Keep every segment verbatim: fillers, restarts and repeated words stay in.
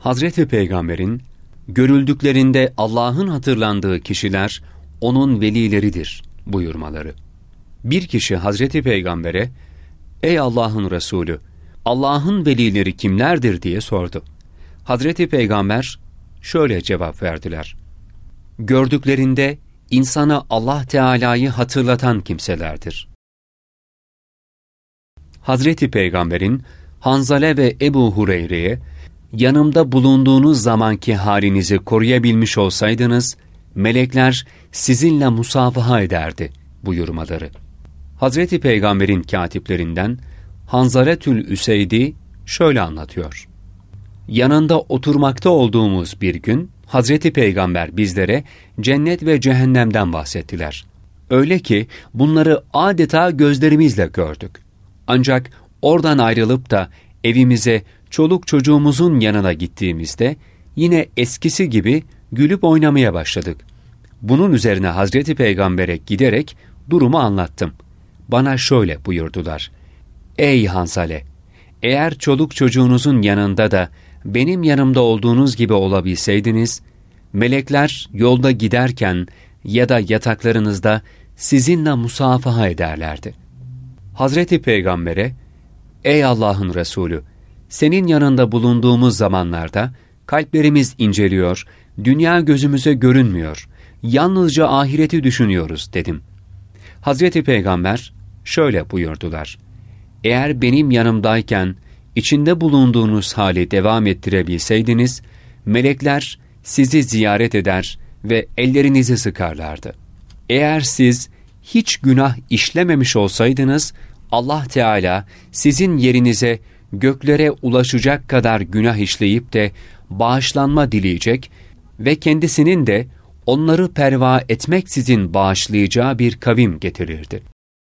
Hazreti Peygamber'in görüldüklerinde Allah'ın hatırlandığı kişiler onun velileridir buyurmaları. Bir kişi Hazreti Peygamber'e, "Ey Allah'ın Resulü, Allah'ın velileri kimlerdir?" diye sordu. Hazreti Peygamber şöyle cevap verdiler: "Gördüklerinde insana Allah Teala'yı hatırlatan kimselerdir." Hazreti Peygamber'in Hanzale ve Ebu Hureyre'ye, "Yanımda bulunduğunuz zamanki halinizi koruyabilmiş olsaydınız, melekler sizinle musafaha ederdi" buyurmaları. Hazreti Peygamber'in katiplerinden Hanzaletül Üseydi şöyle anlatıyor: "Yanında oturmakta olduğumuz bir gün, Hazreti Peygamber bizlere cennet ve cehennemden bahsettiler. Öyle ki bunları adeta gözlerimizle gördük. Ancak oradan ayrılıp da evimize, çoluk çocuğumuzun yanına gittiğimizde yine eskisi gibi gülüp oynamaya başladık. Bunun üzerine Hazreti Peygamber'e giderek durumu anlattım. Bana şöyle buyurdular: Ey Hanzale! Eğer çoluk çocuğunuzun yanında da benim yanımda olduğunuz gibi olabilseydiniz, melekler yolda giderken ya da yataklarınızda sizinle musafaha ederlerdi." Hazreti Peygamber'e, "Ey Allah'ın Resulü! Senin yanında bulunduğumuz zamanlarda kalplerimiz inceliyor, dünya gözümüze görünmüyor, yalnızca ahireti düşünüyoruz" dedim. Hazreti Peygamber şöyle buyurdular: "Eğer benim yanımdayken içinde bulunduğunuz hali devam ettirebilseydiniz, melekler sizi ziyaret eder ve ellerinizi sıkarlardı. Eğer siz hiç günah işlememiş olsaydınız, Allah Teala sizin yerinize göklere ulaşacak kadar günah işleyip de bağışlanma dileyecek ve kendisinin de onları perva etmeksizin bağışlayacağı bir kavim getirirdi."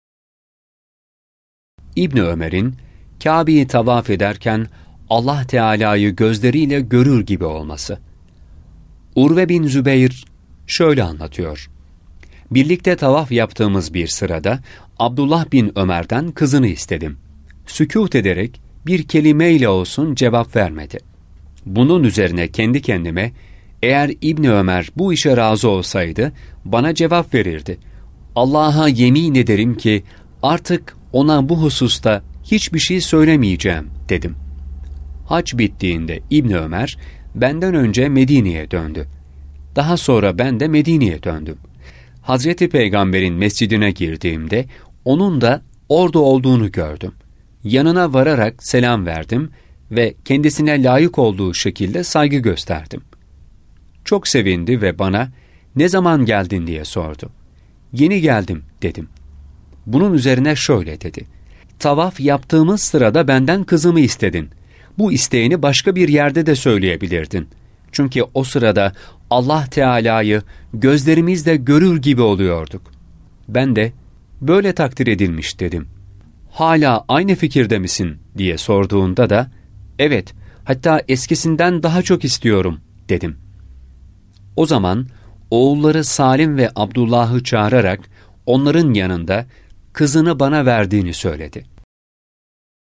İbni Ömer'in Kabe'yi tavaf ederken Allah Teala'yı gözleriyle görür gibi olması. Urve bin Zübeyir şöyle anlatıyor: "Birlikte tavaf yaptığımız bir sırada Abdullah bin Ömer'den kızını istedim. Sükût ederek bir kelimeyle olsun cevap vermedi. Bunun üzerine kendi kendime, eğer İbni Ömer bu işe razı olsaydı bana cevap verirdi. Allah'a yemin ederim ki artık ona bu hususta hiçbir şey söylemeyeceğim" dedim. Hac bittiğinde İbni Ömer benden önce Medine'ye döndü. Daha sonra ben de Medine'ye döndüm. Hazreti Peygamber'in mescidine girdiğimde onun da orada olduğunu gördüm. Yanına vararak selam verdim ve kendisine layık olduğu şekilde saygı gösterdim. Çok sevindi ve bana "Ne zaman geldin?" diye sordu. "Yeni geldim" dedim. Bunun üzerine şöyle dedi: "Tavaf yaptığımız sırada benden kızımı istedin. Bu isteğini başka bir yerde de söyleyebilirdin. Çünkü o sırada Allah Teala'yı gözlerimizle görür gibi oluyorduk." Ben de "Böyle takdir edilmiş" dedim. "Hala aynı fikirde misin?" diye sorduğunda da "Evet, hatta eskisinden daha çok istiyorum" dedim. O zaman oğulları Salim ve Abdullah'ı çağırarak onların yanında kızını bana verdiğini söyledi.